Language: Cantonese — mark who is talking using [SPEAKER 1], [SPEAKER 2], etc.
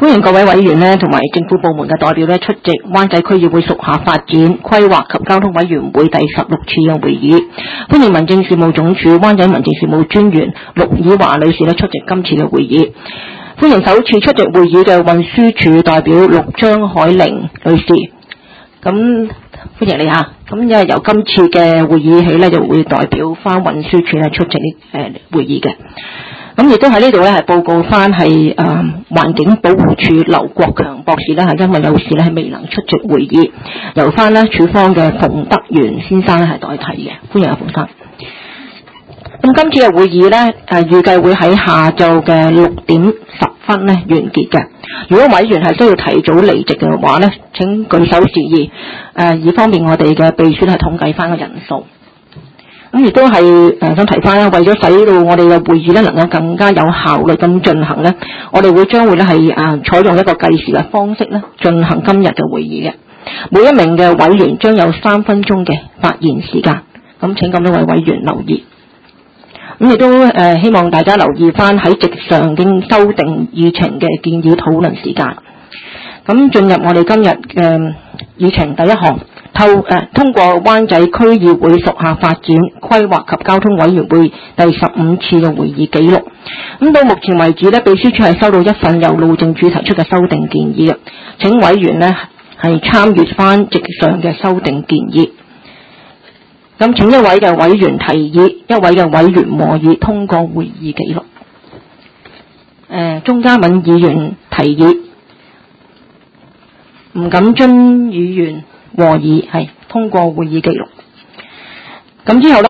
[SPEAKER 1] 歡迎各位委員呢同埋政府部門嘅代表呢出席灣仔區議會屬下發展規劃及交通委員會第16次嘅會議。歡迎民政事務總署灣仔民政事務專員陸以華女士呢出席今次嘅會議。歡迎首次出席會議嘅運輸署代表陸張海玲女士。咁歡迎你嚇。咁因為由今次嘅會議起呢，就會代表翻運輸署呢出席會議嘅。咁亦都喺呢度咧，係報告翻係環境保護署劉國強博士咧，係因為有事咧係未能出席會議，由翻咧署方嘅馮德元先生咧係代替嘅。歡迎阿馮生。咁今次嘅會議咧，預計會喺下晝嘅6點10分咧完結嘅。如果委員係需要提早離席嘅話咧，請舉手示意，以方便我哋嘅秘書係統計翻個人數。咁亦都係想提翻啦，為咗使到我哋嘅會議咧能夠更加有效率咁進行咧，我哋將會咧係採用一個計時嘅方式咧進行今日嘅會議嘅。每一名嘅委員將有3分鐘嘅發言時間，咁請咁多位委員留意。咁亦都希望大家留意翻喺席上經修訂議程嘅建議討論時間。咁進入我哋今日嘅議程第一項。通過灣仔區議會屬下發展規劃及交通委員會第15次嘅會議記錄。咁到目前為止呢，秘書處係收到一份由路政署提出嘅修訂建議嘅，請委員呢係參閱翻席上嘅修訂建議。咁請一位嘅委員提議，一位嘅委員和議通過會議記錄。鍾嘉敏議員提議，吳錦津議員和議係通過會議記錄。咁之後呢